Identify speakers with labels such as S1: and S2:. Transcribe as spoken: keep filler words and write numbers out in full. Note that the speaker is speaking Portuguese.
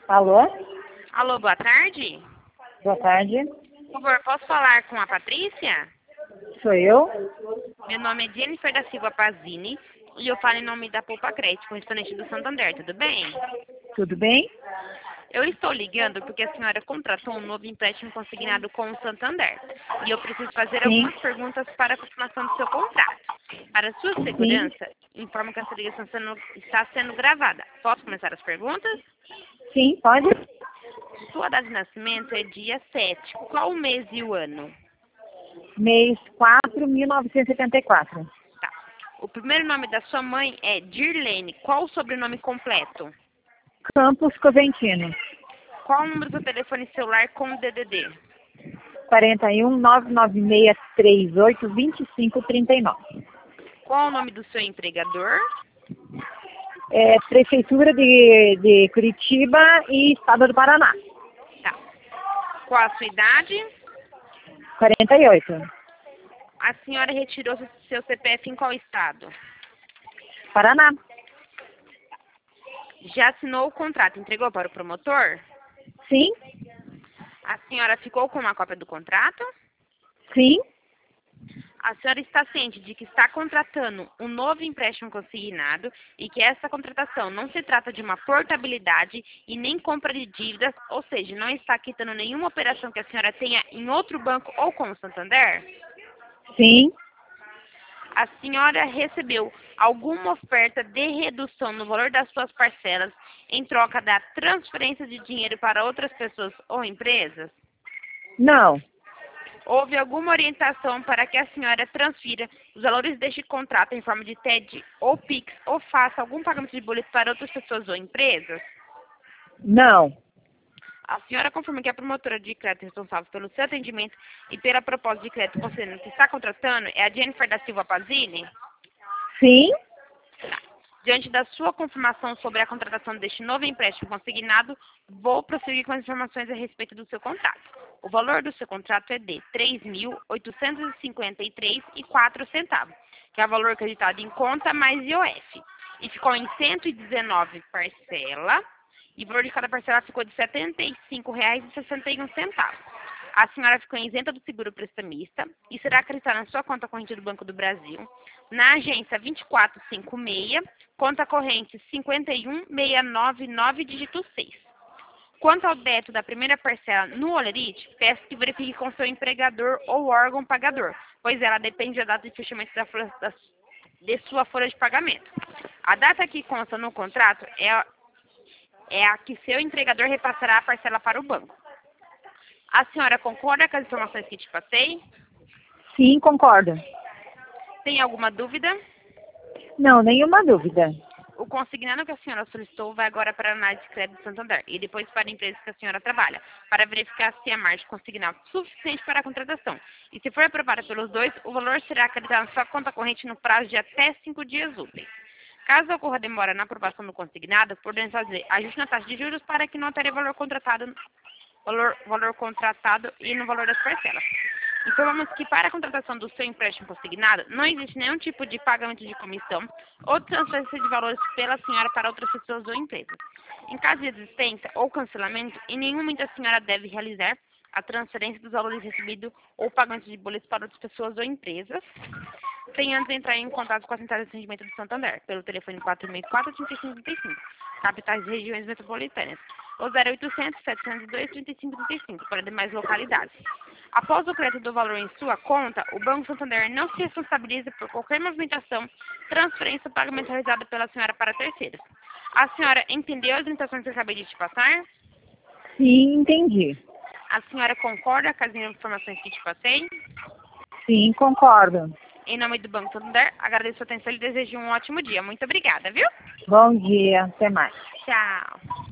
S1: Alô?
S2: Alô, boa tarde.
S1: Boa tarde.
S2: Por favor, posso falar com a Patrícia?
S1: Sou eu?
S2: Meu nome é Jennifer da Silva Pazini e eu falo em nome da Poupa Crédito, correspondente do Santander, tudo bem?
S1: Tudo bem?
S2: Eu estou ligando porque a senhora contratou um novo empréstimo consignado com o Santander e eu preciso fazer
S1: Sim.
S2: algumas perguntas para a confirmação do seu contrato. Para sua segurança, informo que essa ligação sendo- está sendo gravada. Posso começar as perguntas?
S1: Sim, pode?
S2: Sua data de nascimento é dia sete. Qual o mês e o ano?
S1: Mês quatro, mil novecentos e setenta e quatro.
S2: Tá. O primeiro nome da sua mãe é Dirlene. Qual o sobrenome completo?
S1: Campos Coventino.
S2: Qual o número do seu telefone celular com o D D D?
S1: quarenta e um, nove nove seis, três oito, dois cinco, três nove.
S2: Qual o nome do seu empregador?
S1: É, Prefeitura de, de Curitiba e Estado do Paraná.
S2: Tá. Qual a sua idade?
S1: quarenta e oito.
S2: A senhora retirou seu C P F em qual estado?
S1: Paraná.
S2: Já assinou o contrato? Entregou para o promotor?
S1: Sim?
S2: A senhora ficou com uma cópia do contrato?
S1: Sim?
S2: A senhora está ciente de que está contratando um novo empréstimo consignado e que essa contratação não se trata de uma portabilidade e nem compra de dívidas, ou seja, não está quitando nenhuma operação que a senhora tenha em outro banco ou com o Santander?
S1: Sim?
S2: A senhora recebeu alguma oferta de redução no valor das suas parcelas em troca da transferência de dinheiro para outras pessoas ou empresas?
S1: Não.
S2: Houve alguma orientação para que a senhora transfira os valores deste contrato em forma de T E D ou Pix ou faça algum pagamento de boleto para outras pessoas ou empresas?
S1: Não.
S2: A senhora confirma que a promotora de crédito responsável pelo seu atendimento e pela proposta de crédito concedendo que está contratando é a Jennifer da Silva Pazini?
S1: Sim?
S2: Diante da sua confirmação sobre a contratação deste novo empréstimo consignado, vou prosseguir com as informações a respeito do seu contrato. O valor do seu contrato é de três mil oitocentos e cinquenta e três reais e quatro centavos, que é o valor acreditado em conta mais I O F. E ficou em cento e dezenove parcelas, e o valor de cada parcela ficou de setenta e cinco reais e sessenta e um centavos. A senhora ficou isenta do seguro prestamista e será acreditada na sua conta corrente do Banco do Brasil, na agência vinte e quatro cinquenta e seis, conta corrente cinco um seis nove nove, dígito seis. Quanto ao débito da primeira parcela no Olerite, peço que verifique com seu empregador ou órgão pagador, pois ela depende da data de fechamento da folha, da, de sua folha de pagamento. A data que consta no contrato é a, é a que seu empregador repassará a parcela para o banco. A senhora concorda com as informações que te passei?
S1: Sim, concordo.
S2: Tem alguma dúvida?
S1: Não, nenhuma dúvida.
S2: O consignado que a senhora solicitou vai agora para a análise de crédito Santander e depois para a empresa que a senhora trabalha, para verificar se a margem consignada é suficiente para a contratação. E se for aprovada pelos dois, o valor será acreditado na sua conta corrente no prazo de até cinco dias úteis. Caso ocorra demora na aprovação do consignado, podemos fazer ajuste na taxa de juros para que não altere o valor contratado, valor, valor contratado e no valor das parcelas. Informamos que para a contratação do seu empréstimo consignado, não existe nenhum tipo de pagamento de comissão ou transferência de valores pela senhora para outras pessoas ou empresas. Em caso de existência ou cancelamento, em nenhum momento a senhora deve realizar a transferência dos valores recebidos ou pagamento de boletos para outras pessoas ou empresas, sem antes entrar em contato com a central de atendimento do Santander, pelo telefone quatro seis quatro, três cinco três cinco, capitais e regiões metropolitanas, ou zero oitocentos, setecentos e dois, trinta e cinco trinta e cinco, para demais localidades. Após o crédito do valor em sua conta, o Banco Santander não se responsabiliza por qualquer movimentação, transferência ou pagamento realizado pela senhora para terceiros. A senhora entendeu as limitações que eu acabei de te passar?
S1: Sim, entendi.
S2: A senhora concorda com as informações que te passei?
S1: Sim, concordo.
S2: Em nome do Banco Santander, agradeço a atenção e desejo um ótimo dia. Muito obrigada, viu?
S1: Bom dia, até mais.
S2: Tchau.